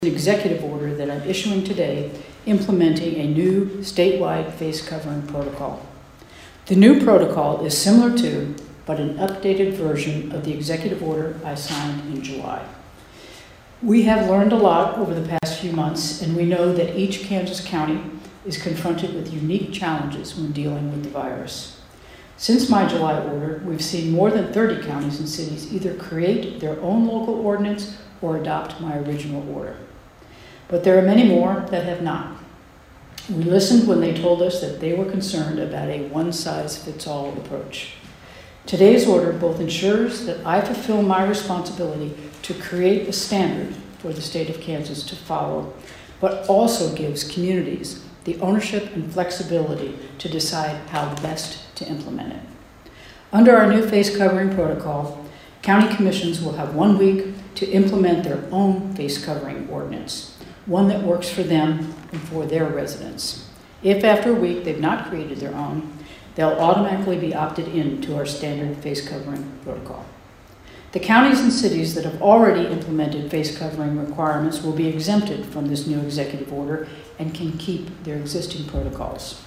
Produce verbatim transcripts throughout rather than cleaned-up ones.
An executive order that I'm issuing today implementing a new statewide face covering protocol. The new protocol is similar to, but an updated version of the executive order I signed in July. We have learned a lot over the past few months, and we know that each Kansas county is confronted with unique challenges when dealing with the virus. Since my July order, we've seen more than thirty counties and cities either create their own local ordinance or adopt my original order. But there are many more that have not. We listened when they told us that they were concerned about a one-size-fits-all approach. Today's order both ensures that I fulfill my responsibility to create a standard for the state of Kansas to follow, but also gives communities the ownership and flexibility to decide how best to implement it. Under our new face covering protocol, county commissions will have one week to implement their own face covering ordinance, one that works for them and for their residents. If after a week they've not created their own, they'll automatically be opted in to our standard face covering protocol. The counties and cities that have already implemented face covering requirements will be exempted from this new executive order and can keep their existing protocols.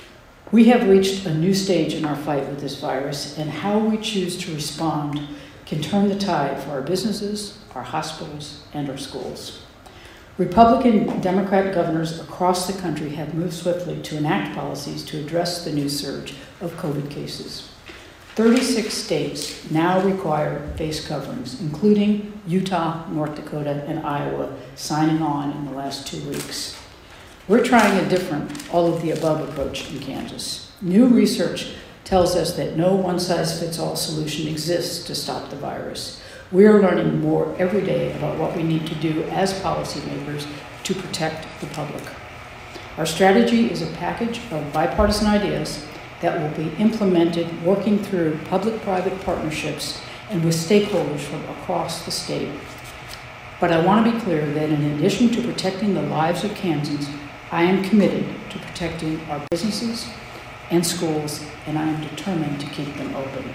We have reached a new stage in our fight with this virus, and how we choose to respond can turn the tide for our businesses, our hospitals, and our schools. Republican and Democrat governors across the country have moved swiftly to enact policies to address the new surge of COVID cases. thirty-six states now require face coverings, including Utah, North Dakota, and Iowa signing on in the last two weeks. We're trying a different, all of the above approach in Kansas. New research tells us that no one-size-fits-all solution exists to stop the virus. We are learning more every day about what we need to do as policymakers to protect the public. Our strategy is a package of bipartisan ideas that will be implemented working through public-private partnerships and with stakeholders from across the state. But I want to be clear that in addition to protecting the lives of Kansans, I am committed to protecting our businesses and schools, and I am determined to keep them open.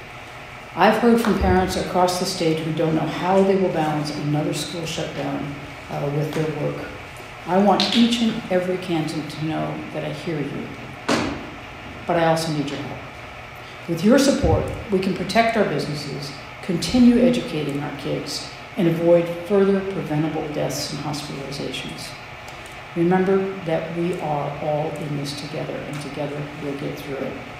I've heard from parents across the state who don't know how they will balance another school shutdown uh, with their work. I want each and every Kansan to know that I hear you, but I also need your help. With your support, we can protect our businesses, continue educating our kids, and avoid further preventable deaths and hospitalizations. Remember that we are all in this together, and together we'll get through it.